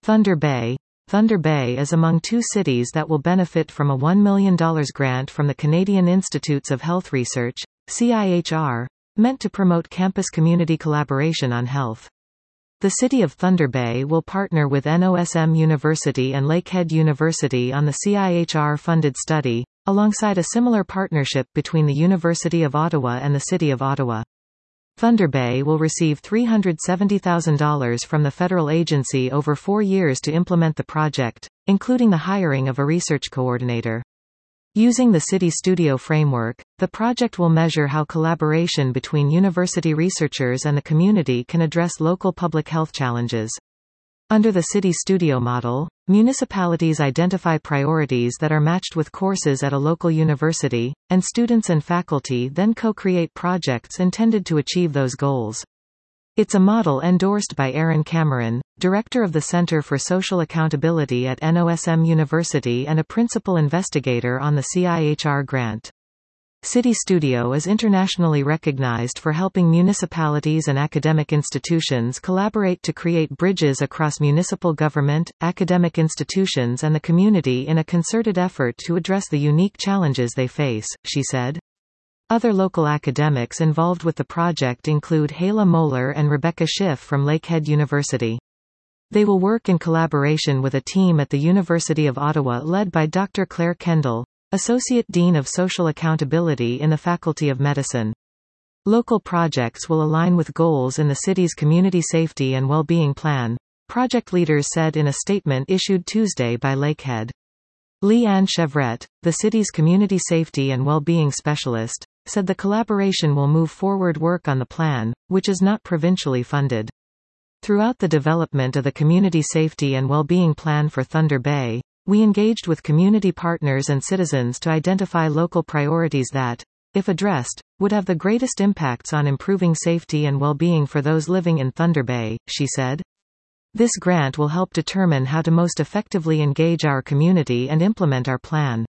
Thunder Bay. Thunder Bay is among two cities that will benefit from a $1 million grant from the Canadian Institutes of Health Research, CIHR, meant to promote campus community collaboration on health. The city of Thunder Bay will partner with NOSM University and Lakehead University on the CIHR-funded study, alongside a similar partnership between the University of Ottawa and the City of Ottawa. Thunder Bay will receive $370,000 from the federal agency over 4 years to implement the project, including the hiring of a research coordinator. Using the City Studio framework, the project will measure how collaboration between university researchers and the community can address local public health challenges. Under the City Studio model, municipalities identify priorities that are matched with courses at a local university, and students and faculty then co-create projects intended to achieve those goals. It's a model endorsed by Aaron Cameron, director of the Center for Social Accountability at NOSM University and a principal investigator on the CIHR grant. City Studio is internationally recognized for helping municipalities and academic institutions collaborate to create bridges across municipal government, academic institutions and the community in a concerted effort to address the unique challenges they face, she said. Other local academics involved with the project include Hala Moeller and Rebecca Schiff from Lakehead University. They will work in collaboration with a team at the University of Ottawa led by Dr. Claire Kendall, Associate Dean of Social Accountability in the Faculty of Medicine. Local projects will align with goals in the city's Community Safety and Well-being Plan, project leaders said in a statement issued Tuesday by Lakehead. Leanne Chevret, the city's Community Safety and Well-being Specialist, said the collaboration will move forward work on the plan, which is not provincially funded. Throughout the development of the Community Safety and Well-being Plan for Thunder Bay, we engaged with community partners and citizens to identify local priorities that, if addressed, would have the greatest impacts on improving safety and well-being for those living in Thunder Bay, she said. This grant will help determine how to most effectively engage our community and implement our plan.